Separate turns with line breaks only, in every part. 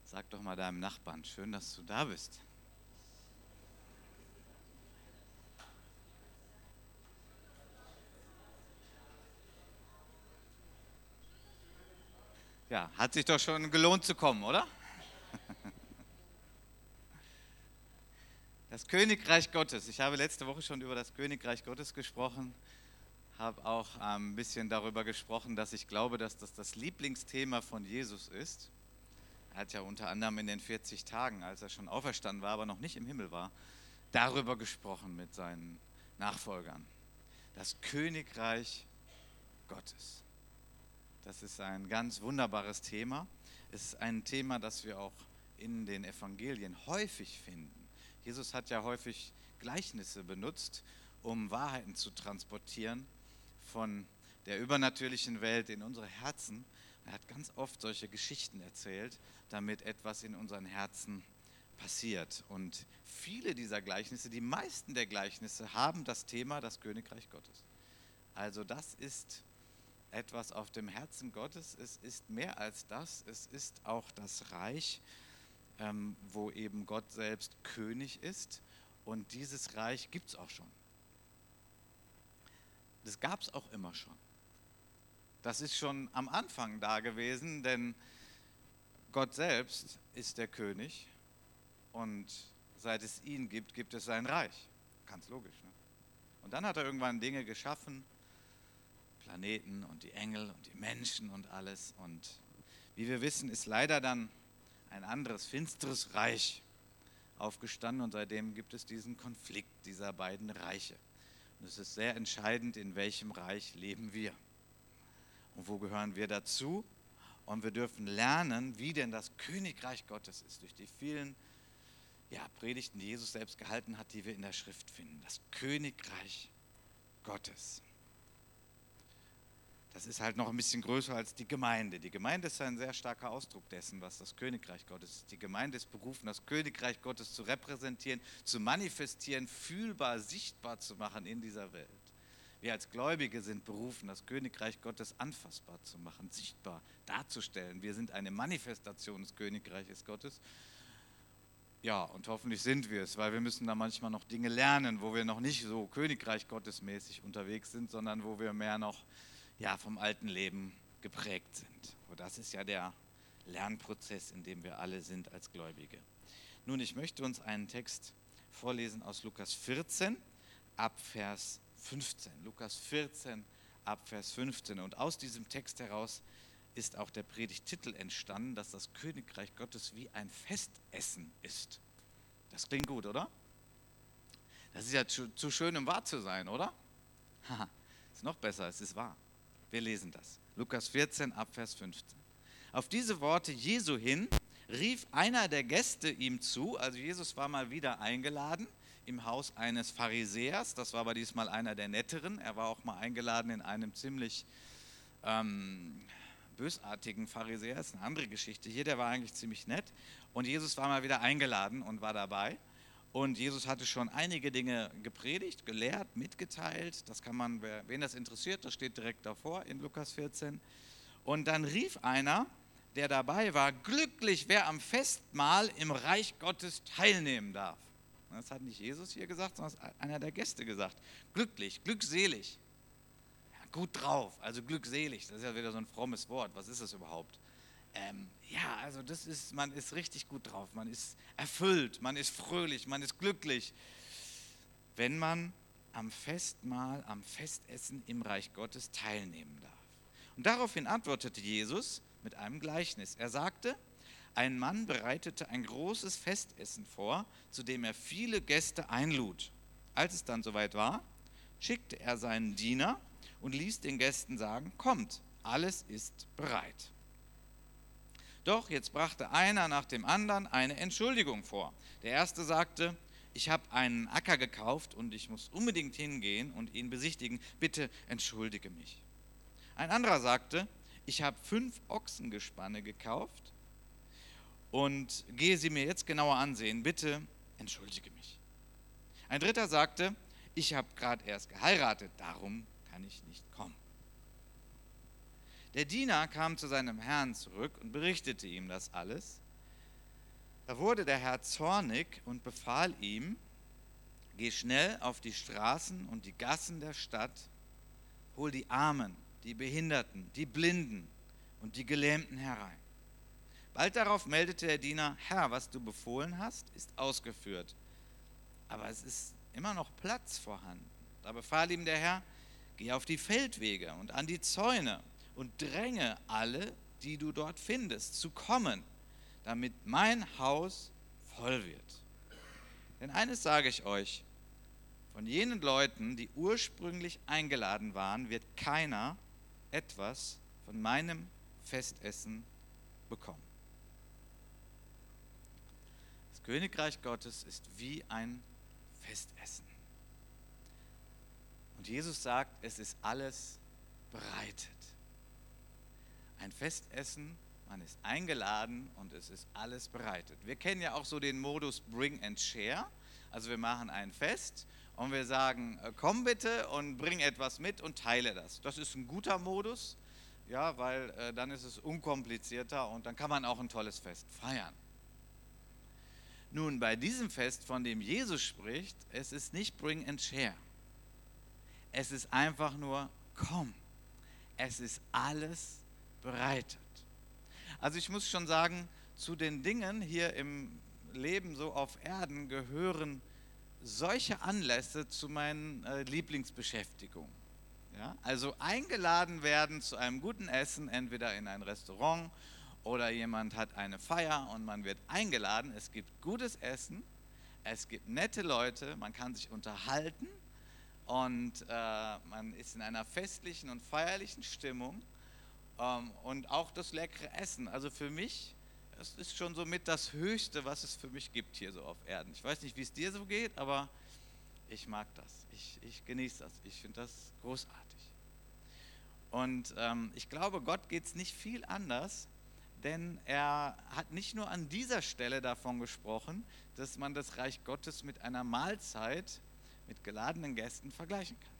Sag doch mal deinem Nachbarn, schön, dass du da bist. Ja, hat sich doch schon gelohnt zu kommen, oder? Das Königreich Gottes. Ich habe letzte Woche schon über das Königreich Gottes gesprochen, habe auch ein bisschen darüber gesprochen, dass ich glaube, dass das Lieblingsthema von Jesus ist. Er hat ja unter anderem in den 40 Tagen, als er schon auferstanden war, aber noch nicht im Himmel war, darüber gesprochen mit seinen Nachfolgern. Das Königreich Gottes. Das ist ein ganz wunderbares Thema. Es ist ein Thema, das wir auch in den Evangelien häufig finden. Jesus hat ja häufig Gleichnisse benutzt, um Wahrheiten zu transportieren von der übernatürlichen Welt in unsere Herzen. Er hat ganz oft solche Geschichten erzählt, damit etwas in unseren Herzen passiert. Und viele dieser Gleichnisse, die meisten der Gleichnisse, haben das Thema das Königreich Gottes. Also das ist etwas auf dem Herzen Gottes. Es ist mehr als das. Es ist auch das Reich, wo eben Gott selbst König ist. Und dieses Reich gibt es auch schon. Das gab es auch immer schon. Das ist schon am Anfang da gewesen, denn Gott selbst ist der König und seit es ihn gibt, gibt es sein Reich. Ganz logisch. Ne? Und dann hat er irgendwann Dinge geschaffen, Planeten und die Engel und die Menschen und alles. Und wie wir wissen, ist leider dann ein anderes, finsteres Reich aufgestanden und seitdem gibt es diesen Konflikt dieser beiden Reiche. Und es ist sehr entscheidend, in welchem Reich leben wir und wo gehören wir dazu. Und wir dürfen lernen, wie denn das Königreich Gottes ist, durch die vielen Predigten, die Jesus selbst gehalten hat, die wir in der Schrift finden. Das Königreich Gottes. Das ist halt noch ein bisschen größer als die Gemeinde. Die Gemeinde ist ein sehr starker Ausdruck dessen, was das Königreich Gottes ist. Die Gemeinde ist berufen, das Königreich Gottes zu repräsentieren, zu manifestieren, fühlbar, sichtbar zu machen in dieser Welt. Wir als Gläubige sind berufen, das Königreich Gottes anfassbar zu machen, sichtbar darzustellen. Wir sind eine Manifestation des Königreiches Gottes. Ja, und hoffentlich sind wir es, weil wir müssen da manchmal noch Dinge lernen, wo wir noch nicht so Königreich Gottesmäßig unterwegs sind, sondern wo wir mehr noch vom alten Leben geprägt sind. Und das ist ja der Lernprozess, in dem wir alle sind als Gläubige. Nun, ich möchte uns einen Text vorlesen aus Lukas 14 ab Vers 15. Lukas 14 ab Vers 15. Und aus diesem Text heraus ist auch der Predigttitel entstanden, dass das Königreich Gottes wie ein Festessen ist. Das klingt gut, oder? Das ist ja zu schön, um wahr zu sein, oder? Haha, ist noch besser, es ist wahr. Wir lesen das. Lukas 14 ab Vers 15. Auf diese Worte Jesu hin rief einer der Gäste ihm zu, also Jesus war mal wieder eingeladen im Haus eines Pharisäers, das war aber diesmal einer der Netteren, er war auch mal eingeladen in einem ziemlich bösartigen Pharisäer, das ist eine andere Geschichte hier, der war eigentlich ziemlich nett und Jesus war mal wieder eingeladen und war dabei. Und Jesus hatte schon einige Dinge gepredigt, gelehrt, mitgeteilt. Das kann man, wen das interessiert, das steht direkt davor in Lukas 14. Und dann rief einer, der dabei war, glücklich, wer am Festmahl im Reich Gottes teilnehmen darf. Das hat nicht Jesus hier gesagt, sondern das hat einer der Gäste gesagt. Glücklich, glückselig. Ja, gut drauf, also glückselig, das ist ja wieder so ein frommes Wort. Was ist das überhaupt? Also das ist, man ist richtig gut drauf, man ist erfüllt, man ist fröhlich, man ist glücklich, wenn man am Festmahl, am Festessen im Reich Gottes teilnehmen darf. Und daraufhin antwortete Jesus mit einem Gleichnis. Er sagte, ein Mann bereitete ein großes Festessen vor, zu dem er viele Gäste einlud. Als es dann soweit war, schickte er seinen Diener und ließ den Gästen sagen, kommt, alles ist bereit. Doch jetzt brachte einer nach dem anderen eine Entschuldigung vor. Der erste sagte, ich habe einen Acker gekauft und ich muss unbedingt hingehen und ihn besichtigen. Bitte entschuldige mich. Ein anderer sagte, ich habe 5 Ochsengespanne gekauft und gehe sie mir jetzt genauer ansehen. Bitte entschuldige mich. Ein dritter sagte, ich habe gerade erst geheiratet, darum kann ich nicht kommen. Der Diener kam zu seinem Herrn zurück und berichtete ihm das alles. Da wurde der Herr zornig und befahl ihm: Geh schnell auf die Straßen und die Gassen der Stadt, hol die Armen, die Behinderten, die Blinden und die Gelähmten herein. Bald darauf meldete der Diener: Herr, was du befohlen hast, ist ausgeführt, aber es ist immer noch Platz vorhanden. Da befahl ihm der Herr: Geh auf die Feldwege und an die Zäune und dränge alle, die du dort findest, zu kommen, damit mein Haus voll wird. Denn eines sage ich euch: Von jenen Leuten, die ursprünglich eingeladen waren, wird keiner etwas von meinem Festessen bekommen. Das Königreich Gottes ist wie ein Festessen. Und Jesus sagt, es ist alles bereitet. Ein Festessen, man ist eingeladen und es ist alles bereitet. Wir kennen ja auch so den Modus Bring and Share. Also wir machen ein Fest und wir sagen, komm bitte und bring etwas mit und teile das. Das ist ein guter Modus, ja, weil dann ist es unkomplizierter und dann kann man auch ein tolles Fest feiern. Nun, bei diesem Fest, von dem Jesus spricht, es ist nicht Bring and Share. Es ist einfach nur, komm. Es ist alles bereitet. Also ich muss schon sagen, zu den Dingen hier im Leben so auf Erden gehören solche Anlässe zu meinen Lieblingsbeschäftigungen. Ja? Also eingeladen werden zu einem guten Essen, entweder in ein Restaurant oder jemand hat eine Feier und man wird eingeladen. Es gibt gutes Essen, es gibt nette Leute, man kann sich unterhalten und man ist in einer festlichen und feierlichen Stimmung. Und auch das leckere Essen. Also für mich, es ist schon so mit das Höchste, was es für mich gibt hier so auf Erden. Ich weiß nicht, wie es dir so geht, aber ich mag das. Ich genieße das. Ich finde das großartig. Und ich glaube, Gott geht es nicht viel anders, denn er hat nicht nur an dieser Stelle davon gesprochen, dass man das Reich Gottes mit einer Mahlzeit mit geladenen Gästen vergleichen kann.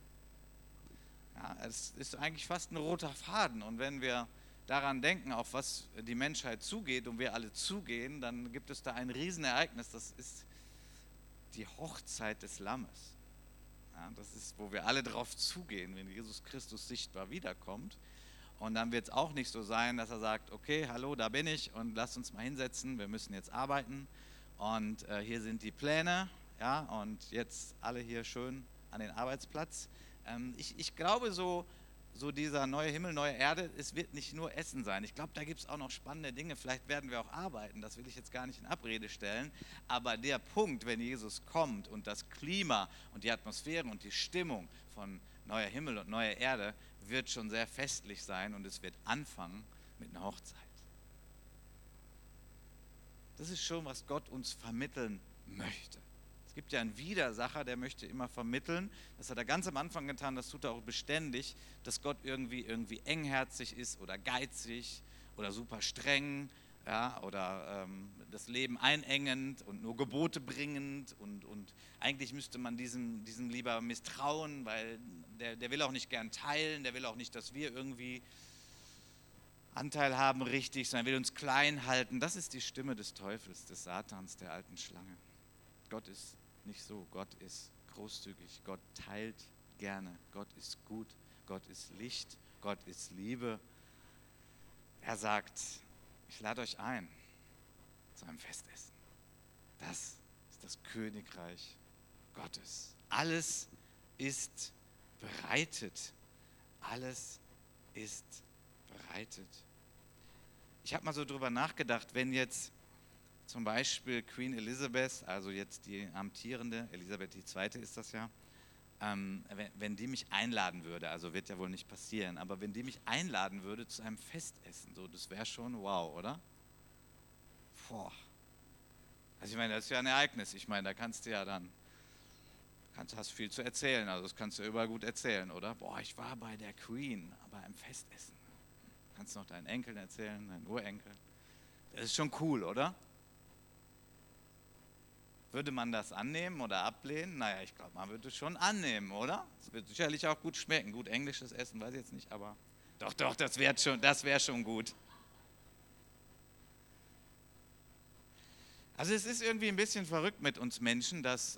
Ja, es ist eigentlich fast ein roter Faden. Und wenn wir daran denken, auf was die Menschheit zugeht und wir alle zugehen, dann gibt es da ein Riesenereignis, das ist die Hochzeit des Lammes. Ja, das ist, wo wir alle drauf zugehen, wenn Jesus Christus sichtbar wiederkommt. Und dann wird es auch nicht so sein, dass er sagt, okay, hallo, da bin ich und lasst uns mal hinsetzen, wir müssen jetzt arbeiten und hier sind die Pläne, ja, und jetzt alle hier schön an den Arbeitsplatz. Ich glaube, so dieser neue Himmel, neue Erde, es wird nicht nur Essen sein. Ich glaube, da gibt es auch noch spannende Dinge. Vielleicht werden wir auch arbeiten, das will ich jetzt gar nicht in Abrede stellen. Aber der Punkt, wenn Jesus kommt und das Klima und die Atmosphäre und die Stimmung von neuer Himmel und neue Erde wird schon sehr festlich sein und es wird anfangen mit einer Hochzeit. Das ist schon, was Gott uns vermitteln möchte. Es gibt ja einen Widersacher, der möchte immer vermitteln, das hat er ganz am Anfang getan, das tut er auch beständig, dass Gott irgendwie engherzig ist oder geizig oder super streng, ja, oder das Leben einengend und nur Gebote bringend und eigentlich müsste man diesem lieber misstrauen, weil der will auch nicht gern teilen, der will auch nicht, dass wir irgendwie Anteil haben richtig, sondern will uns klein halten. Das ist die Stimme des Teufels, des Satans, der alten Schlange. Gott ist nicht so, Gott ist großzügig, Gott teilt gerne, Gott ist gut, Gott ist Licht, Gott ist Liebe. Er sagt, ich lade euch ein zu einem Festessen. Das ist das Königreich Gottes. Alles ist bereitet. Alles ist bereitet. Ich habe mal so drüber nachgedacht, wenn jetzt zum Beispiel Queen Elizabeth, also jetzt die amtierende, Elisabeth II. Ist das ja, wenn die mich einladen würde, also wird ja wohl nicht passieren, aber wenn die mich einladen würde zu einem Festessen, so, das wäre schon wow, oder? Boah. Also ich meine, das ist ja ein Ereignis, ich meine, da kannst du ja dann, hast viel zu erzählen, also das kannst du überall gut erzählen, oder? Boah, ich war bei der Queen, bei einem Festessen. Kannst du noch deinen Enkeln erzählen, deinen Urenkel. Das ist schon cool, oder? Würde man das annehmen oder ablehnen? Naja, ich glaube, man würde es schon annehmen, oder? Es wird sicherlich auch gut schmecken. Gut englisches Essen, weiß ich jetzt nicht, aber doch, das wäre schon gut. Also es ist irgendwie ein bisschen verrückt mit uns Menschen, dass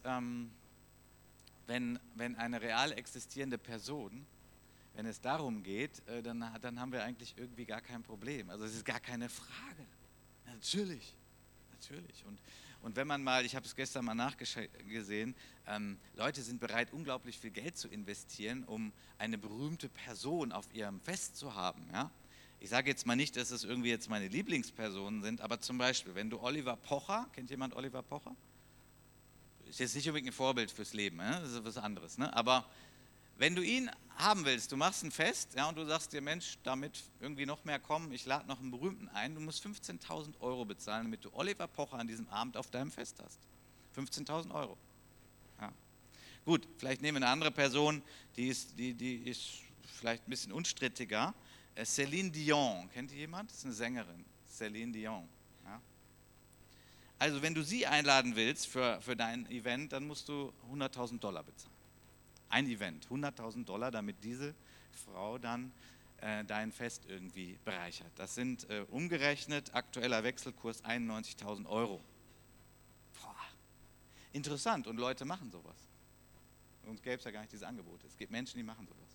wenn eine real existierende Person, wenn es darum geht, dann haben wir eigentlich irgendwie gar kein Problem. Also es ist gar keine Frage. Natürlich, natürlich. Und wenn man mal, ich habe es gestern mal nachgesehen, Leute sind bereit, unglaublich viel Geld zu investieren, um eine berühmte Person auf ihrem Fest zu haben. Ja? Ich sage jetzt mal nicht, dass es irgendwie jetzt meine Lieblingspersonen sind, aber zum Beispiel, wenn du Oliver Pocher, kennt jemand Oliver Pocher? Ist jetzt nicht unbedingt ein Vorbild fürs Leben, ne? Das ist was anderes. Ne? Aber wenn du ihn haben willst, du machst ein Fest, ja, und du sagst dir, Mensch, damit irgendwie noch mehr kommen, ich lade noch einen Berühmten ein, du musst 15.000 Euro bezahlen, damit du Oliver Pocher an diesem Abend auf deinem Fest hast. 15.000 Euro. Ja. Gut, vielleicht nehmen wir eine andere Person, die ist vielleicht ein bisschen unstrittiger. Céline Dion, kennt ihr jemand? Das ist eine Sängerin. Céline Dion. Ja. Also wenn du sie einladen willst für dein Event, dann musst du 100.000 Dollar bezahlen. Ein Event, 100.000 Dollar, damit diese Frau dann dein Fest irgendwie bereichert. Das sind umgerechnet aktueller Wechselkurs 91.000 Euro. Boah, interessant, und Leute machen sowas. Sonst gäbe es ja gar nicht diese Angebote. Es gibt Menschen, die machen sowas.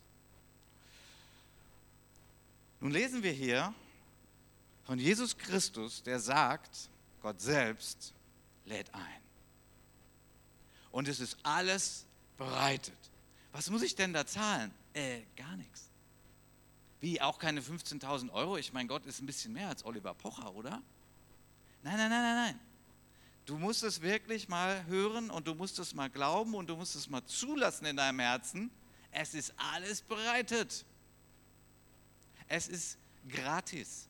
Nun lesen wir hier von Jesus Christus, der sagt, Gott selbst lädt ein. Und es ist alles bereitet. Was muss ich denn da zahlen? Gar nichts. Wie, auch keine 15.000 Euro? Ich meine, Gott ist ein bisschen mehr als Oliver Pocher, oder? Nein, nein, nein, nein, nein. Du musst es wirklich mal hören und du musst es mal glauben und du musst es mal zulassen in deinem Herzen. Es ist alles bereitet. Es ist gratis.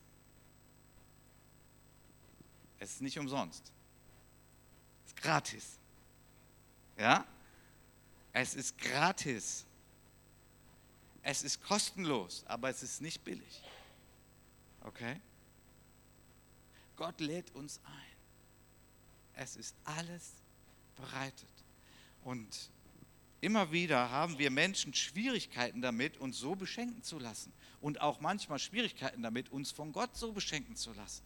Es ist nicht umsonst. Es ist gratis. Ja? Es ist gratis. Es ist kostenlos, aber es ist nicht billig. Okay? Gott lädt uns ein. Es ist alles bereitet. Und immer wieder haben wir Menschen Schwierigkeiten damit, uns so beschenken zu lassen. Und auch manchmal Schwierigkeiten damit, uns von Gott so beschenken zu lassen.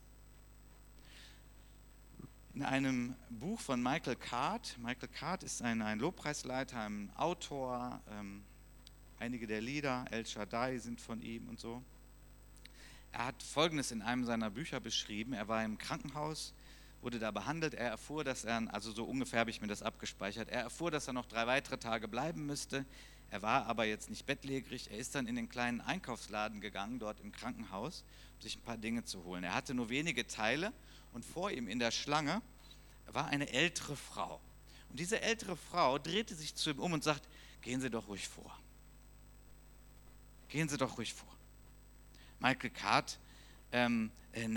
In einem Buch von Michael Card ist ein Lobpreisleiter, ein Autor, einige der Lieder, El Shaddai sind von ihm und so. Er hat Folgendes in einem seiner Bücher beschrieben. Er war im Krankenhaus, wurde da behandelt. Er erfuhr, dass er, also so ungefähr habe ich mir das abgespeichert, er erfuhr, dass er noch 3 weitere Tage bleiben müsste. Er war aber jetzt nicht bettlägerig. Er ist dann in den kleinen Einkaufsladen gegangen, dort im Krankenhaus, um sich ein paar Dinge zu holen. Er hatte nur wenige Teile und vor ihm in der Schlange war eine ältere Frau. Und diese ältere Frau drehte sich zu ihm um und sagt, gehen Sie doch ruhig vor. Gehen Sie doch ruhig vor. Michael Card, nein,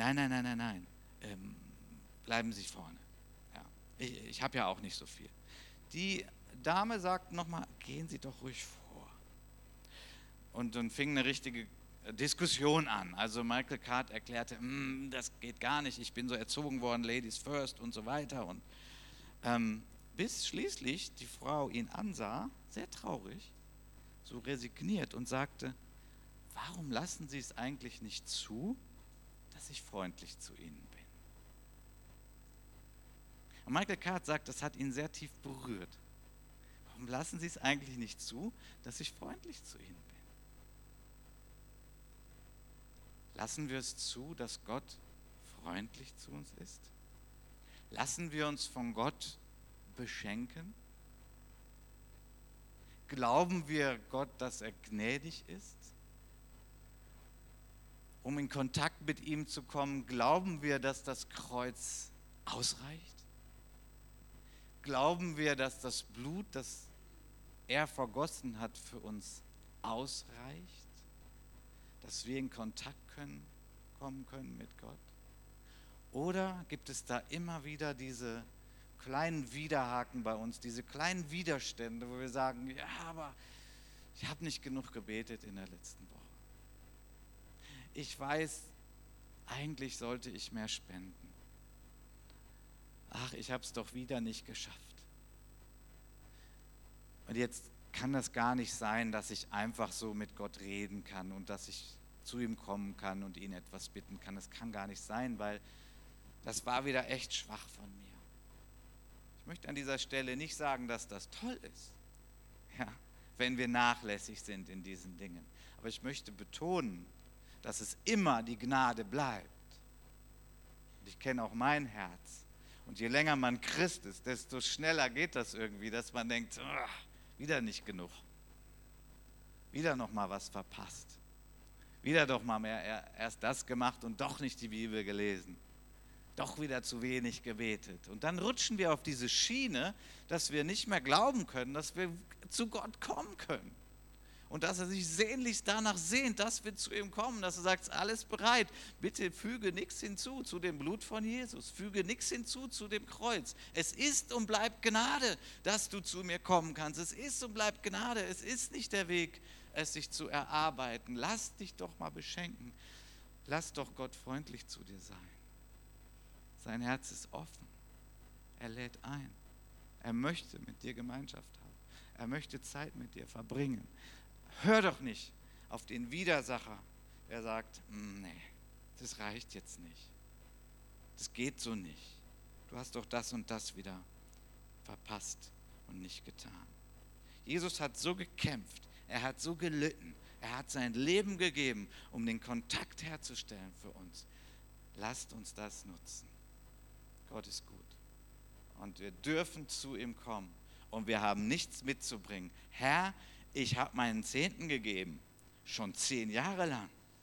bleiben Sie vorne. Ja, ich habe ja auch nicht so viel. Die Dame sagt nochmal, gehen Sie doch ruhig vor. Und dann fing eine richtige Diskussion an. Also Michael Card erklärte, das geht gar nicht, ich bin so erzogen worden, Ladies first und so weiter. Und bis schließlich die Frau ihn ansah, sehr traurig, so resigniert und sagte, warum lassen Sie es eigentlich nicht zu, dass ich freundlich zu Ihnen bin? Und Michael Card sagt, das hat ihn sehr tief berührt. Warum lassen Sie es eigentlich nicht zu, dass ich freundlich zu Ihnen bin? Lassen wir es zu, dass Gott freundlich zu uns ist? Lassen wir uns von Gott beschenken? Glauben wir Gott, dass er gnädig ist? Um in Kontakt mit ihm zu kommen, glauben wir, dass das Kreuz ausreicht? Glauben wir, dass das Blut, das er vergossen hat, für uns ausreicht? Dass wir in Kontakt kommen können mit Gott? Oder gibt es da immer wieder diese kleinen Widerhaken bei uns, diese kleinen Widerstände, wo wir sagen, ja, aber ich habe nicht genug gebetet in der letzten Woche. Ich weiß, eigentlich sollte ich mehr spenden. Ach, ich habe es doch wieder nicht geschafft. Und jetzt kann das gar nicht sein, dass ich einfach so mit Gott reden kann und dass ich zu ihm kommen kann und ihn etwas bitten kann. Das kann gar nicht sein, weil das war wieder echt schwach von mir. möchte an dieser Stelle nicht sagen, dass das toll ist, ja, wenn wir nachlässig sind in diesen Dingen. Aber ich möchte betonen, dass es immer die Gnade bleibt. Und ich kenne auch mein Herz. Und je länger man Christ ist, desto schneller geht das irgendwie, dass man denkt, wieder nicht genug. Wieder noch mal was verpasst. Wieder doch mal mehr erst das gemacht und doch nicht die Bibel gelesen. Doch wieder zu wenig gebetet. Und dann rutschen wir auf diese Schiene, dass wir nicht mehr glauben können, dass wir zu Gott kommen können. Und dass er sich sehnlichst danach sehnt, dass wir zu ihm kommen, dass er sagt, alles bereit, bitte füge nichts hinzu zu dem Blut von Jesus, füge nichts hinzu zu dem Kreuz. Es ist und bleibt Gnade, dass du zu mir kommen kannst. Es ist und bleibt Gnade, es ist nicht der Weg, es sich zu erarbeiten. Lass dich doch mal beschenken, lass doch Gott freundlich zu dir sein. Sein Herz ist offen, er lädt ein, er möchte mit dir Gemeinschaft haben, er möchte Zeit mit dir verbringen. Hör doch nicht auf den Widersacher, der sagt, nee, das reicht jetzt nicht. Das geht so nicht. Du hast doch das und das wieder verpasst und nicht getan. Jesus hat so gekämpft, er hat so gelitten, er hat sein Leben gegeben, um den Kontakt herzustellen für uns. Lasst uns das nutzen. Gott ist gut. Und wir dürfen zu ihm kommen. Und wir haben nichts mitzubringen. Herr, ich habe meinen Zehnten gegeben, schon 10 Jahre lang.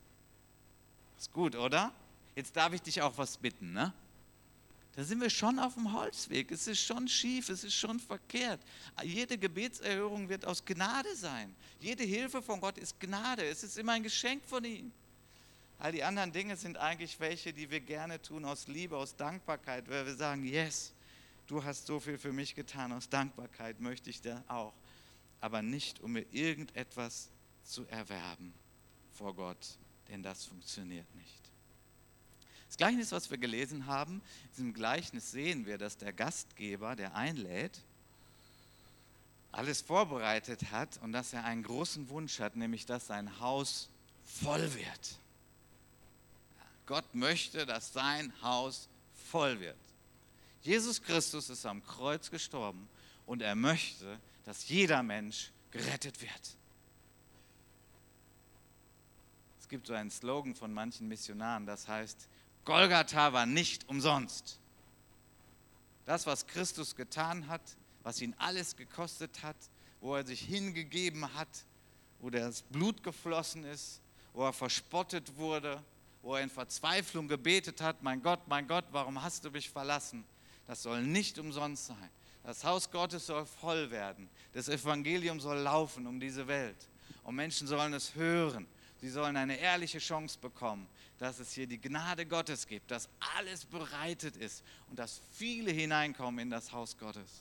Ist gut, oder? Jetzt darf ich dich auch was bitten, ne? Da sind wir schon auf dem Holzweg. Es ist schon schief, es ist schon verkehrt. Jede Gebetserhörung wird aus Gnade sein. Jede Hilfe von Gott ist Gnade. Es ist immer ein Geschenk von ihm. All die anderen Dinge sind eigentlich welche, die wir gerne tun aus Liebe, aus Dankbarkeit, weil wir sagen, yes, du hast so viel für mich getan, aus Dankbarkeit möchte ich da auch. Aber nicht, um mir irgendetwas zu erwerben vor Gott, denn das funktioniert nicht. Das Gleichnis, was wir gelesen haben, in diesem Gleichnis sehen wir, dass der Gastgeber, der einlädt, alles vorbereitet hat und dass er einen großen Wunsch hat, nämlich dass sein Haus voll wird. Gott möchte, dass sein Haus voll wird. Jesus Christus ist am Kreuz gestorben und er möchte, dass jeder Mensch gerettet wird. Es gibt so einen Slogan von manchen Missionaren, das heißt, Golgatha war nicht umsonst. Das, was Christus getan hat, was ihn alles gekostet hat, wo er sich hingegeben hat, wo das Blut geflossen ist, wo er verspottet wurde, wo er in Verzweiflung gebetet hat, mein Gott, warum hast du mich verlassen? Das soll nicht umsonst sein. Das Haus Gottes soll voll werden. Das Evangelium soll laufen um diese Welt. Und Menschen sollen es hören. Sie sollen eine ehrliche Chance bekommen, dass es hier die Gnade Gottes gibt, dass alles bereitet ist und dass viele hineinkommen in das Haus Gottes.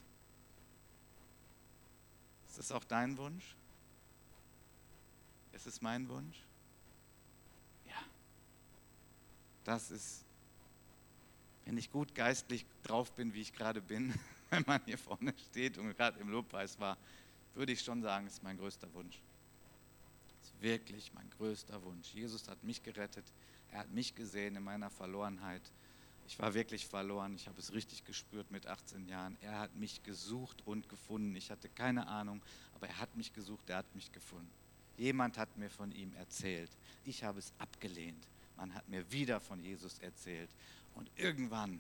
Ist das auch dein Wunsch? Ist es mein Wunsch? Ja. Das ist, wenn ich gut geistlich drauf bin, wie ich gerade bin, wenn man hier vorne steht und gerade im Lobpreis war, würde ich schon sagen, ist mein größter Wunsch. Ist wirklich mein größter Wunsch. Jesus hat mich gerettet, er hat mich gesehen in meiner Verlorenheit. Ich war wirklich verloren, ich habe es richtig gespürt mit 18 Jahren. Er hat mich gesucht und gefunden. Ich hatte keine Ahnung, aber er hat mich gesucht, er hat mich gefunden. Jemand hat mir von ihm erzählt. Ich habe es abgelehnt. Man hat mir wieder von Jesus erzählt. Und irgendwann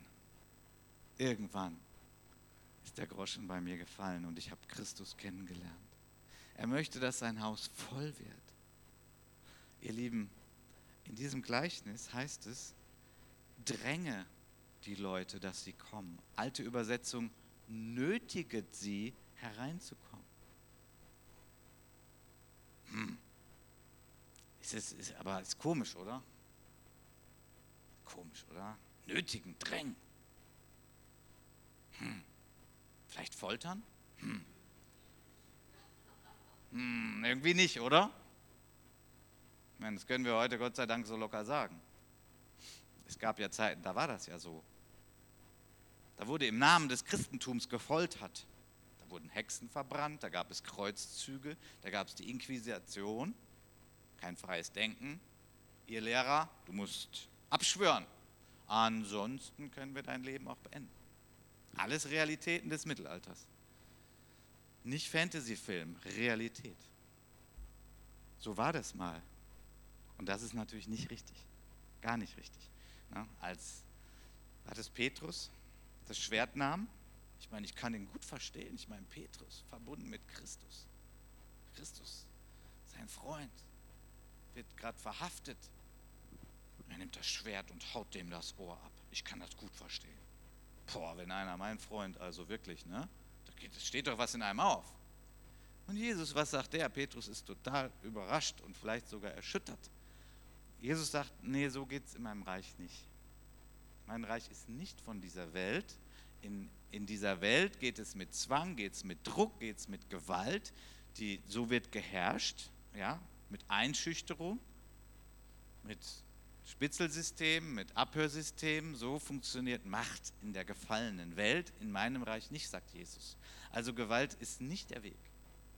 ist der Groschen bei mir gefallen und ich habe Christus kennengelernt. Er möchte, dass sein Haus voll wird. Ihr Lieben, in diesem Gleichnis heißt es, dränge die Leute, dass sie kommen. Alte Übersetzung, nötiget sie hereinzukommen. Aber ist komisch, oder? Komisch, oder? Nötigen, drängen. Vielleicht foltern? Irgendwie nicht, oder? Ich meine, das können wir heute Gott sei Dank so locker sagen. Es gab ja Zeiten, da war das ja so. Da wurde im Namen des Christentums gefoltert. Da wurden Hexen verbrannt, da gab es Kreuzzüge, da gab es die Inquisition. Kein freies Denken. Ihr Lehrer, du musst abschwören. Ansonsten können wir dein Leben auch beenden. Alles Realitäten des Mittelalters. Nicht Fantasyfilm, Realität. So war das mal. Und das ist natürlich nicht richtig. Gar nicht richtig. Na, als hat es Petrus das Schwert nahm, ich meine, ich kann ihn gut verstehen. Ich meine, Petrus, verbunden mit Christus. Christus, sein Freund, wird gerade verhaftet. Er nimmt das Schwert und haut dem das Ohr ab. Ich kann das gut verstehen. Boah, wenn einer, mein Freund, also wirklich, ne? Da steht doch was in einem auf. Und Jesus, was sagt der? Petrus ist total überrascht und vielleicht sogar erschüttert. Jesus sagt, nee, so geht es in meinem Reich nicht. Mein Reich ist nicht von dieser Welt. In dieser Welt geht es mit Zwang, geht es mit Druck, geht es mit Gewalt. So wird geherrscht, ja, mit Einschüchterung, mit Spitzelsystemen, mit Abhörsystemen. So funktioniert Macht in der gefallenen Welt. In meinem Reich nicht, sagt Jesus. Also Gewalt ist nicht der Weg.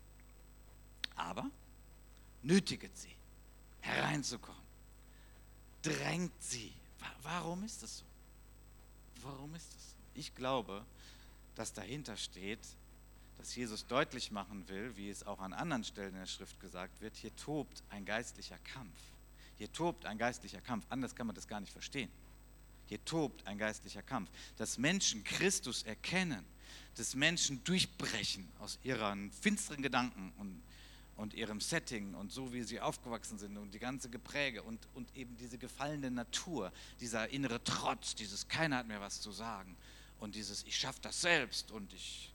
Aber nötiget sie, hereinzukommen. Drängt sie. Warum ist das so? Warum ist das so? Ich glaube, dass dahinter steht, dass Jesus deutlich machen will, wie es auch an anderen Stellen in der Schrift gesagt wird, hier tobt ein geistlicher Kampf. Hier tobt ein geistlicher Kampf. Anders kann man das gar nicht verstehen. Hier tobt ein geistlicher Kampf. Dass Menschen Christus erkennen, dass Menschen durchbrechen aus ihren finsteren Gedanken und ihrem Setting und so, wie sie aufgewachsen sind und die ganze Gepräge und eben diese gefallene Natur, dieser innere Trotz, dieses keiner hat mir was zu sagen und dieses ich schaffe das selbst und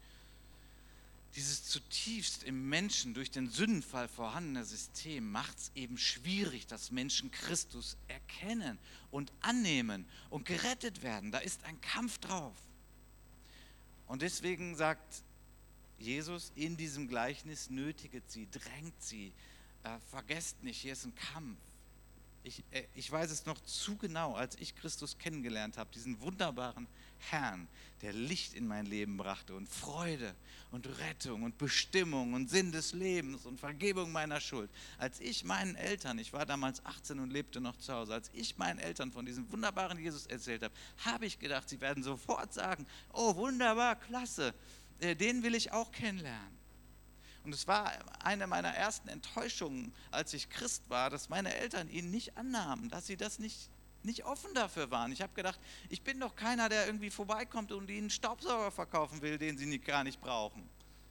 dieses zutiefst im Menschen durch den Sündenfall vorhandene System macht es eben schwierig, dass Menschen Christus erkennen und annehmen und gerettet werden. Da ist ein Kampf drauf. Und deswegen sagt Jesus in diesem Gleichnis, nötiget sie, drängt sie, vergesst nicht, hier ist ein Kampf. Ich weiß es noch zu genau, als ich Christus kennengelernt habe, diesen wunderbaren Herrn, der Licht in mein Leben brachte und Freude und Rettung und Bestimmung und Sinn des Lebens und Vergebung meiner Schuld. Als ich meinen Eltern, ich war damals 18 und lebte noch zu Hause, als ich meinen Eltern von diesem wunderbaren Jesus erzählt habe, habe ich gedacht, sie werden sofort sagen, oh wunderbar, klasse, den will ich auch kennenlernen. Und es war eine meiner ersten Enttäuschungen, als ich Christ war, dass meine Eltern ihn nicht annahmen, dass sie das nicht offen dafür waren. Ich habe gedacht, ich bin doch keiner, der irgendwie vorbeikommt und ihnen einen Staubsauger verkaufen will, den sie gar nicht brauchen.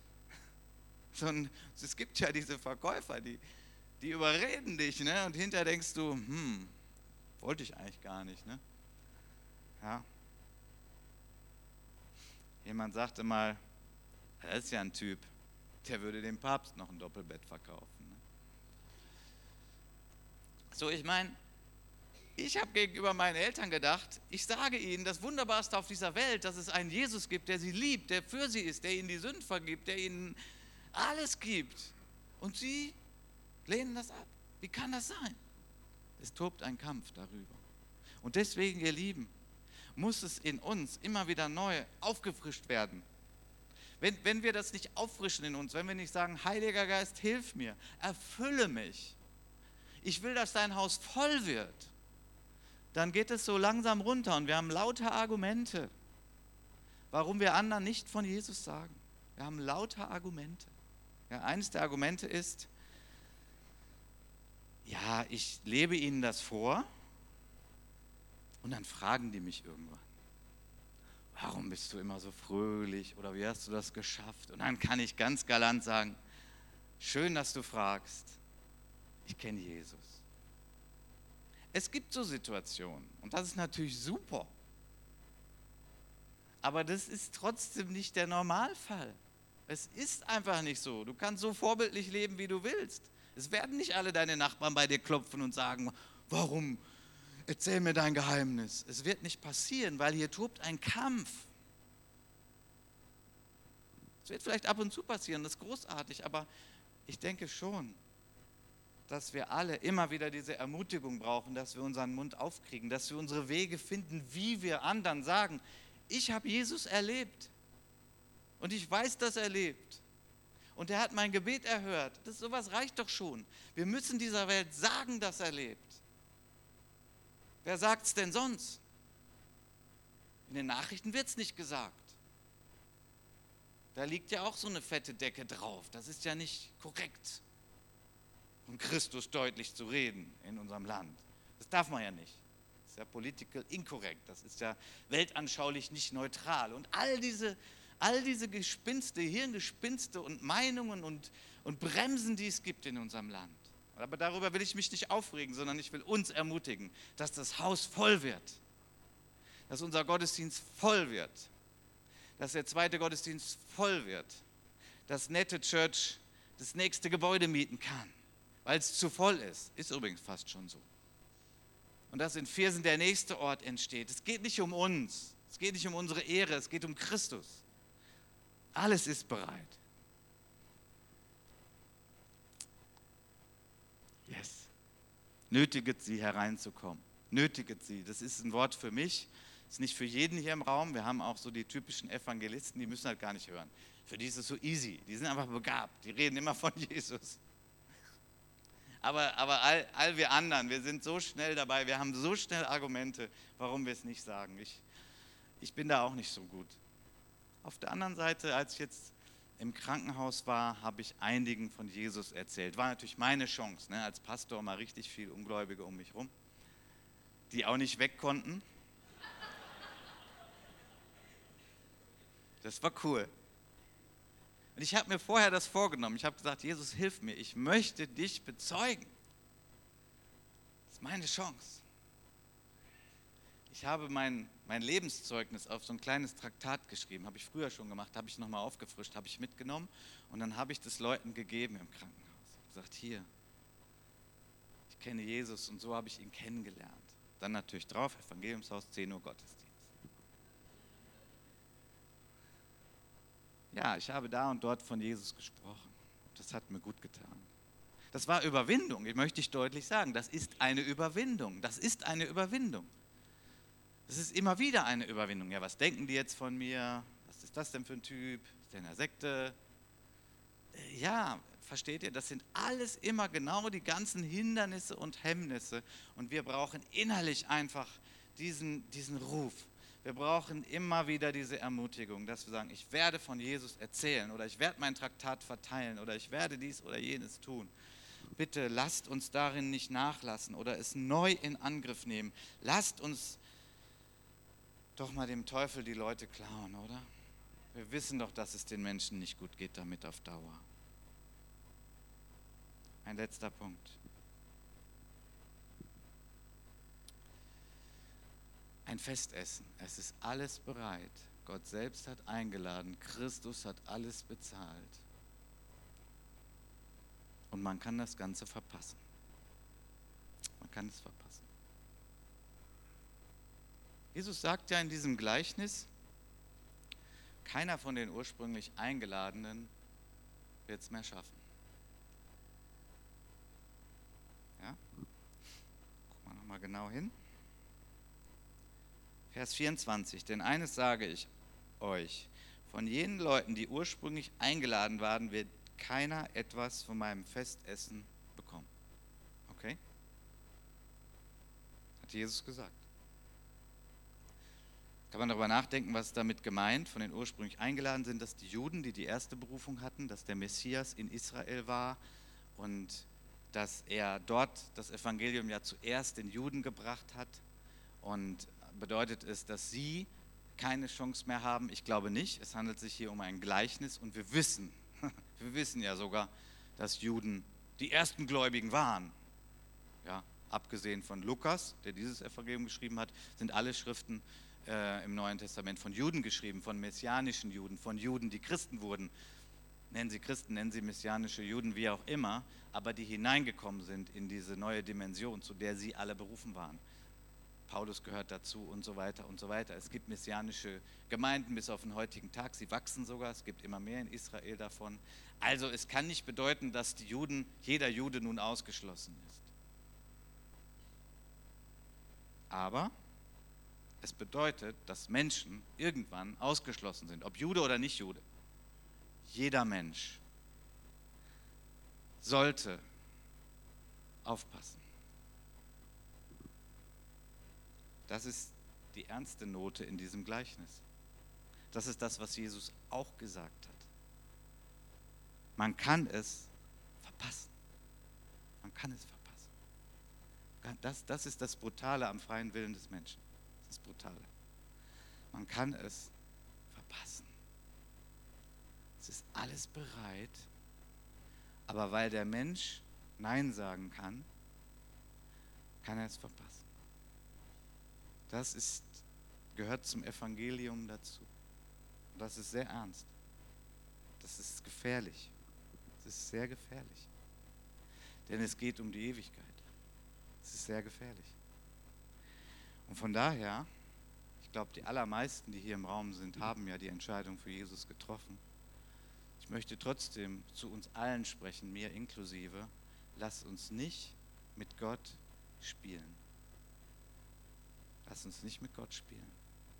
Sondern es gibt ja diese Verkäufer, die überreden dich, ne? Und hinterher denkst du, wollte ich eigentlich gar nicht. Ne? Ja. Jemand sagte mal, das ist ja ein Typ, der würde dem Papst noch ein Doppelbett verkaufen. Ne? So, ich meine, ich habe gegenüber meinen Eltern gedacht, ich sage ihnen das Wunderbarste auf dieser Welt, dass es einen Jesus gibt, der sie liebt, der für sie ist, der ihnen die Sünden vergibt, der ihnen alles gibt. Und sie lehnen das ab. Wie kann das sein? Es tobt ein Kampf darüber. Und deswegen, ihr Lieben, muss es in uns immer wieder neu aufgefrischt werden. Wenn wir das nicht auffrischen in uns, wenn wir nicht sagen, Heiliger Geist, hilf mir, erfülle mich, ich will, dass dein Haus voll wird, dann geht es so langsam runter und wir haben lauter Argumente, warum wir anderen nicht von Jesus sagen. Wir haben lauter Argumente. Ja, eines der Argumente ist, ja, ich lebe ihnen das vor und dann fragen die mich irgendwann. Warum bist du immer so fröhlich oder wie hast du das geschafft? Und dann kann ich ganz galant sagen, schön, dass du fragst, ich kenne Jesus. Es gibt so Situationen und das ist natürlich super, aber das ist trotzdem nicht der Normalfall. Es ist einfach nicht so. Du kannst so vorbildlich leben, wie du willst. Es werden nicht alle deine Nachbarn bei dir klopfen und sagen, warum? Erzähl mir dein Geheimnis. Es wird nicht passieren, weil hier tobt ein Kampf. Es wird vielleicht ab und zu passieren, das ist großartig, aber ich denke schon, dass wir alle immer wieder diese Ermutigung brauchen, dass wir unseren Mund aufkriegen, dass wir unsere Wege finden, wie wir anderen sagen, ich habe Jesus erlebt und ich weiß, dass er lebt. Und er hat mein Gebet erhört. Sowas reicht doch schon. Wir müssen dieser Welt sagen, dass er lebt. Wer sagt es denn sonst? In den Nachrichten wird es nicht gesagt. Da liegt ja auch so eine fette Decke drauf. Das ist ja nicht korrekt, von Christus deutlich zu reden in unserem Land. Das darf man ja nicht. Das ist ja political inkorrekt. Das ist ja weltanschaulich nicht neutral. Und all diese Gespinste, Hirngespinste und Meinungen und Bremsen, die es gibt in unserem Land. Aber darüber will ich mich nicht aufregen, sondern ich will uns ermutigen, dass das Haus voll wird, dass unser Gottesdienst voll wird, dass der zweite Gottesdienst voll wird, dass Nette Church das nächste Gebäude mieten kann, weil es zu voll ist. Ist übrigens fast schon so. Und dass in Viersen der nächste Ort entsteht. Es geht nicht um uns, es geht nicht um unsere Ehre, es geht um Christus. Alles ist bereit. Yes. Nötiget sie hereinzukommen. Nötiget sie. Das ist ein Wort für mich. Das ist nicht für jeden hier im Raum. Wir haben auch so die typischen Evangelisten, die müssen halt gar nicht hören. Für die ist es so easy. Die sind einfach begabt. Die reden immer von Jesus. Aber all wir anderen, wir sind so schnell dabei. Wir haben so schnell Argumente, warum wir es nicht sagen. Ich bin da auch nicht so gut. Auf der anderen Seite, als ich jetzt im Krankenhaus war, habe ich einigen von Jesus erzählt. War natürlich meine Chance, ne? Als Pastor mal richtig viel Ungläubige um mich rum, die auch nicht weg konnten. Das war cool. Und ich habe mir vorher das vorgenommen. Ich habe gesagt, Jesus, hilf mir. Ich möchte dich bezeugen. Das ist meine Chance. Ich habe mein Lebenszeugnis auf so ein kleines Traktat geschrieben. Habe ich früher schon gemacht, habe ich nochmal aufgefrischt, habe ich mitgenommen. Und dann habe ich das Leuten gegeben im Krankenhaus. Ich habe gesagt, hier, ich kenne Jesus und so habe ich ihn kennengelernt. Dann natürlich drauf, Evangeliumshaus, 10 Uhr Gottesdienst. Ja, ich habe da und dort von Jesus gesprochen. Das hat mir gut getan. Das war Überwindung, ich möchte ich deutlich sagen. Das ist eine Überwindung. Das ist eine Überwindung. Das ist immer wieder eine Überwindung. Ja, was denken die jetzt von mir? Was ist das denn für ein Typ? Ist der in der Sekte? Ja, versteht ihr? Das sind alles immer genau die ganzen Hindernisse und Hemmnisse. Und wir brauchen innerlich einfach diesen Ruf. Wir brauchen immer wieder diese Ermutigung, dass wir sagen, ich werde von Jesus erzählen oder ich werde mein Traktat verteilen oder ich werde dies oder jenes tun. Bitte lasst uns darin nicht nachlassen oder es neu in Angriff nehmen. Lasst uns doch mal dem Teufel die Leute klauen, oder? Wir wissen doch, dass es den Menschen nicht gut geht damit auf Dauer. Ein letzter Punkt. Ein Festessen. Es ist alles bereit. Gott selbst hat eingeladen. Christus hat alles bezahlt. Und man kann das Ganze verpassen. Man kann es verpassen. Jesus sagt ja in diesem Gleichnis, keiner von den ursprünglich Eingeladenen wird es mehr schaffen. Ja? Gucken wir nochmal genau hin. Vers 24, denn eines sage ich euch, von jenen Leuten, die ursprünglich eingeladen waren, wird keiner etwas von meinem Festessen bekommen. Okay? Hat Jesus gesagt. Kann man darüber nachdenken, was damit gemeint, von den ursprünglich eingeladen sind, dass die Juden, die die erste Berufung hatten, dass der Messias in Israel war und dass er dort das Evangelium ja zuerst den Juden gebracht hat. Und bedeutet es, dass sie keine Chance mehr haben? Ich glaube nicht. Es handelt sich hier um ein Gleichnis und wir wissen ja sogar, dass Juden die ersten Gläubigen waren. Ja, abgesehen von Lukas, der dieses Evangelium geschrieben hat, sind alle Schriften im Neuen Testament von Juden geschrieben, von messianischen Juden, von Juden, die Christen wurden. Nennen sie Christen, nennen sie messianische Juden, wie auch immer, aber die hineingekommen sind in diese neue Dimension, zu der sie alle berufen waren. Paulus gehört dazu und so weiter und so weiter. Es gibt messianische Gemeinden bis auf den heutigen Tag, sie wachsen sogar, es gibt immer mehr in Israel davon. Also es kann nicht bedeuten, dass die Juden, jeder Jude nun ausgeschlossen ist. Aber es bedeutet, dass Menschen irgendwann ausgeschlossen sind, ob Jude oder nicht Jude. Jeder Mensch sollte aufpassen. Das ist die ernste Note in diesem Gleichnis. Das ist das, was Jesus auch gesagt hat. Man kann es verpassen. Man kann es verpassen. Das ist das Brutale am freien Willen des Menschen. Das ist Brutale. Man kann es verpassen. Es ist alles bereit, aber weil der Mensch Nein sagen kann, kann er es verpassen. Gehört zum Evangelium dazu. Und das ist sehr ernst. Das ist gefährlich. Es ist sehr gefährlich. Denn es geht um die Ewigkeit. Es ist sehr gefährlich. Und von daher, ich glaube, die allermeisten, die hier im Raum sind, haben ja die Entscheidung für Jesus getroffen. Ich möchte trotzdem zu uns allen sprechen, mir inklusive. Lasst uns nicht mit Gott spielen. Lasst uns nicht mit Gott spielen.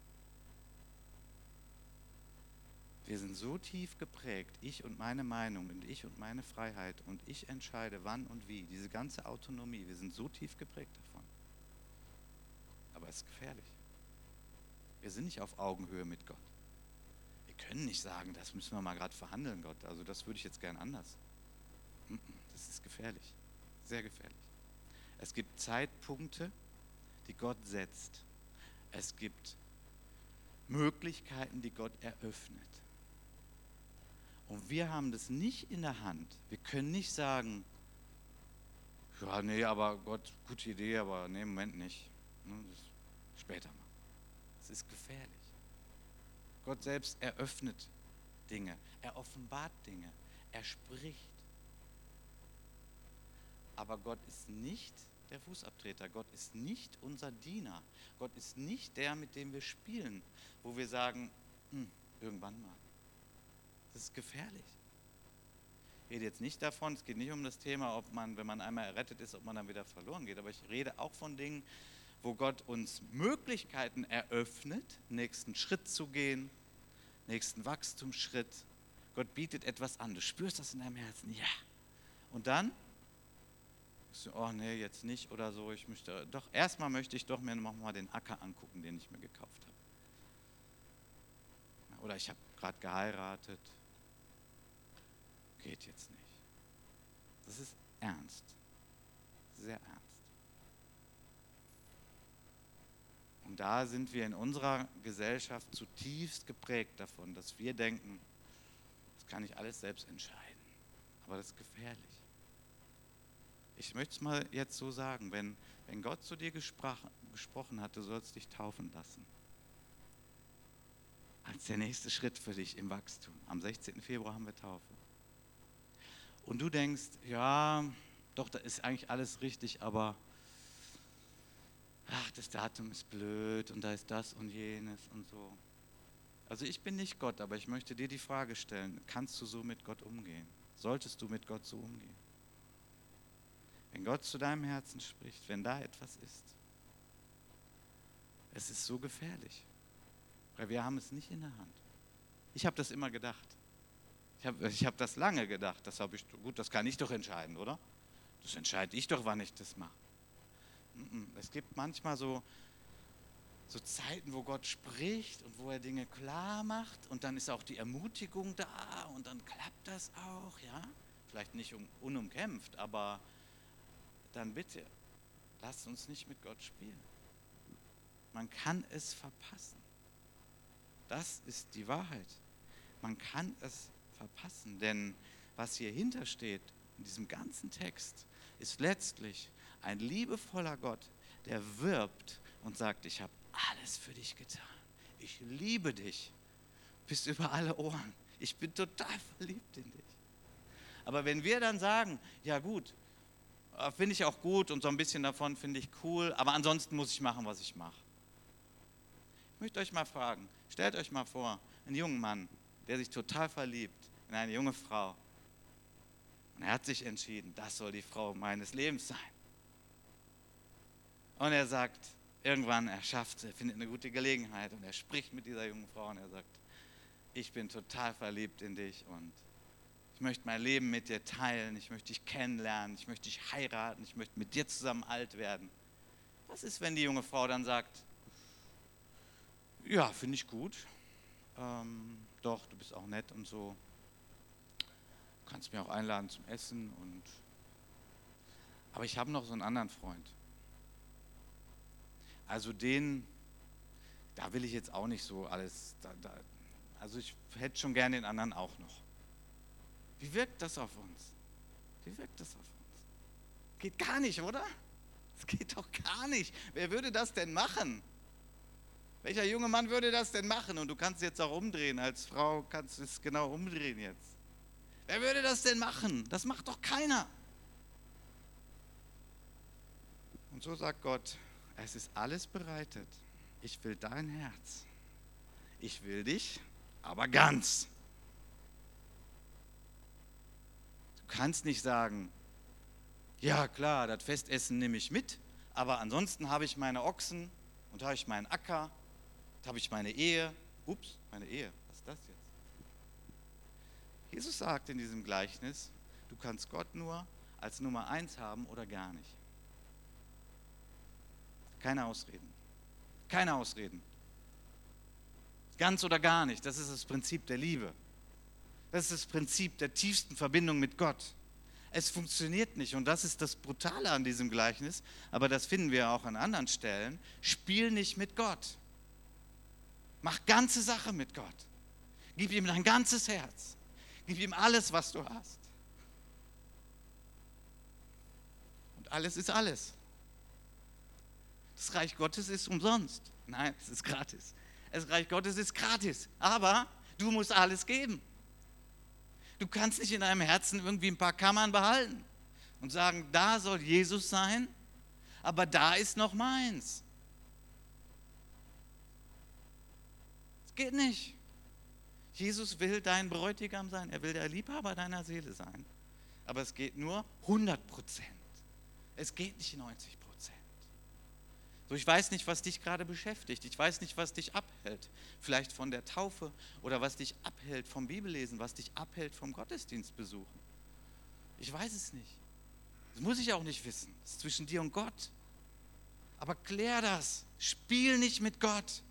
Wir sind so tief geprägt, ich und meine Meinung und ich und meine Freiheit und ich entscheide wann und wie, diese ganze Autonomie, wir sind so tief geprägt davon. Aber es ist gefährlich. Wir sind nicht auf Augenhöhe mit Gott. Wir können nicht sagen, das müssen wir mal gerade verhandeln, Gott. Also das würde ich jetzt gern anders. Das ist gefährlich, sehr gefährlich. Es gibt Zeitpunkte, die Gott setzt. Es gibt Möglichkeiten, die Gott eröffnet. Und wir haben das nicht in der Hand. Wir können nicht sagen, ja, nee, aber Gott, gute Idee, aber nee, im Moment nicht. Später mal. Es ist gefährlich. Gott selbst eröffnet Dinge, er offenbart Dinge, er spricht. Aber Gott ist nicht der Fußabtreter, Gott ist nicht unser Diener, Gott ist nicht der, mit dem wir spielen, wo wir sagen, irgendwann mal. Das ist gefährlich. Ich rede jetzt nicht davon, es geht nicht um das Thema, ob man, wenn man einmal errettet ist, ob man dann wieder verloren geht, aber ich rede auch von Dingen, wo Gott uns Möglichkeiten eröffnet, nächsten Schritt zu gehen, nächsten Wachstumsschritt. Gott bietet etwas an, du spürst das in deinem Herzen, ja. Und dann, oh nee, jetzt nicht oder so, erstmal möchte ich doch mir nochmal den Acker angucken, den ich mir gekauft habe. Oder ich habe gerade geheiratet. Geht jetzt nicht. Das ist ernst. Sehr ernst. Und da sind wir in unserer Gesellschaft zutiefst geprägt davon, dass wir denken, das kann ich alles selbst entscheiden. Aber das ist gefährlich. Ich möchte es mal jetzt so sagen, wenn Gott zu dir gesprochen hat, du sollst dich taufen lassen. Als der nächste Schritt für dich im Wachstum. Am 16. Februar haben wir Taufe. Und du denkst, ja, doch, da ist eigentlich alles richtig, aber das Datum ist blöd und da ist das und jenes und so. Also ich bin nicht Gott, aber ich möchte dir die Frage stellen, kannst du so mit Gott umgehen? Solltest du mit Gott so umgehen? Wenn Gott zu deinem Herzen spricht, wenn da etwas ist, es ist so gefährlich, weil wir haben es nicht in der Hand. Ich habe das immer gedacht. Ich hab das lange gedacht, das kann ich doch entscheiden, oder? Das entscheide ich doch, wann ich das mache. Es gibt manchmal so Zeiten, wo Gott spricht und wo er Dinge klar macht und dann ist auch die Ermutigung da und dann klappt das auch, ja? Vielleicht nicht unumkämpft, aber dann bitte, lasst uns nicht mit Gott spielen. Man kann es verpassen. Das ist die Wahrheit. Man kann es verpassen, denn was hier hintersteht in diesem ganzen Text, ist letztlich ein liebevoller Gott, der wirbt und sagt, ich habe alles für dich getan. Ich liebe dich bis über alle Ohren. Ich bin total verliebt in dich. Aber wenn wir dann sagen, ja gut, finde ich auch gut und so ein bisschen davon finde ich cool, aber ansonsten muss ich machen, was ich mache. Ich möchte euch mal fragen, stellt euch mal vor, einen jungen Mann, der sich total verliebt in eine junge Frau. Und er hat sich entschieden, das soll die Frau meines Lebens sein. Und er sagt, irgendwann, er findet eine gute Gelegenheit und er spricht mit dieser jungen Frau und er sagt, ich bin total verliebt in dich und ich möchte mein Leben mit dir teilen, ich möchte dich kennenlernen, ich möchte dich heiraten, ich möchte mit dir zusammen alt werden. Was ist, wenn die junge Frau dann sagt, ja, finde ich gut, doch, du bist auch nett und so, kannst mich auch einladen zum Essen. Aber ich habe noch so einen anderen Freund. Also da will ich jetzt auch nicht so alles, also ich hätte schon gerne den anderen auch noch. Wie wirkt das auf uns? Wie wirkt das auf uns? Geht gar nicht, oder? Das geht doch gar nicht. Wer würde das denn machen? Welcher junge Mann würde das denn machen? Und du kannst jetzt auch umdrehen. Als Frau kannst du es genau umdrehen jetzt. Wer würde das denn machen? Das macht doch keiner. Und so sagt Gott, es ist alles bereitet. Ich will dein Herz. Ich will dich, aber ganz. Du kannst nicht sagen, ja klar, das Festessen nehme ich mit, aber ansonsten habe ich meine Ochsen und habe ich meinen Acker, habe ich meine Ehe. Ups, meine Ehe, was ist das jetzt? Jesus sagt in diesem Gleichnis, du kannst Gott nur als Nummer 1 haben oder gar nicht. Keine Ausreden. Keine Ausreden. Ganz oder gar nicht. Das ist das Prinzip der Liebe. Das ist das Prinzip der tiefsten Verbindung mit Gott. Es funktioniert nicht und das ist das Brutale an diesem Gleichnis, aber das finden wir auch an anderen Stellen. Spiel nicht mit Gott. Mach ganze Sache mit Gott. Gib ihm dein ganzes Herz. Gib ihm alles, was du hast. Und alles ist alles. Das Reich Gottes ist umsonst. Nein, es ist gratis. Das Reich Gottes ist gratis, aber du musst alles geben. Du kannst nicht in deinem Herzen irgendwie ein paar Kammern behalten und sagen, da soll Jesus sein, aber da ist noch meins. Das geht nicht. Jesus will dein Bräutigam sein, er will der Liebhaber deiner Seele sein. Aber es geht nur 100%. Es geht nicht 90%. So, ich weiß nicht, was dich gerade beschäftigt. Ich weiß nicht, was dich abhält. Vielleicht von der Taufe oder was dich abhält vom Bibellesen, was dich abhält vom Gottesdienstbesuchen. Ich weiß es nicht. Das muss ich auch nicht wissen. Das ist zwischen dir und Gott. Aber klär das. Spiel nicht mit Gott.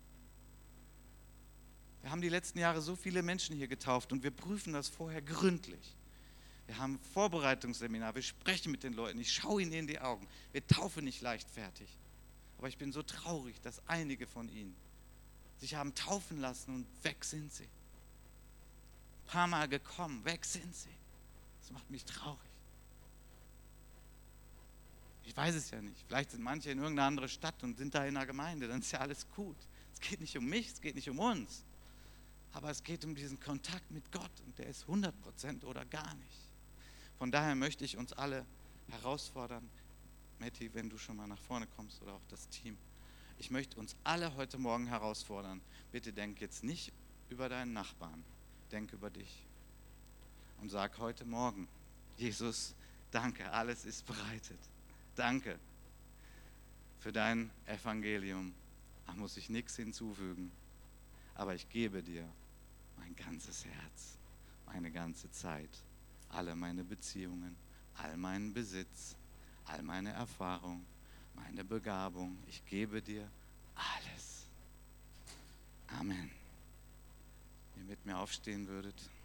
Wir haben die letzten Jahre so viele Menschen hier getauft und wir prüfen das vorher gründlich. Wir haben ein Vorbereitungsseminar, wir sprechen mit den Leuten, ich schaue ihnen in die Augen. Wir taufen nicht leichtfertig. Aber ich bin so traurig, dass einige von ihnen sich haben taufen lassen und weg sind sie. Ein paar Mal gekommen, weg sind sie. Das macht mich traurig. Ich weiß es ja nicht. Vielleicht sind manche in irgendeiner anderen Stadt und sind da in einer Gemeinde, dann ist ja alles gut. Es geht nicht um mich, es geht nicht um uns. Aber es geht um diesen Kontakt mit Gott und der ist 100% oder gar nicht. Von daher möchte ich uns alle herausfordern, Matti, wenn du schon mal nach vorne kommst oder auch das Team. Ich möchte uns alle heute Morgen herausfordern. Bitte denk jetzt nicht über deinen Nachbarn, denk über dich. Und sag heute Morgen, Jesus, danke, alles ist bereitet. Danke für dein Evangelium. Da muss ich nichts hinzufügen. Aber ich gebe dir mein ganzes Herz, meine ganze Zeit, alle meine Beziehungen, all meinen Besitz, all meine Erfahrung, meine Begabung. Ich gebe dir alles. Amen. Wenn ihr mit mir aufstehen würdet.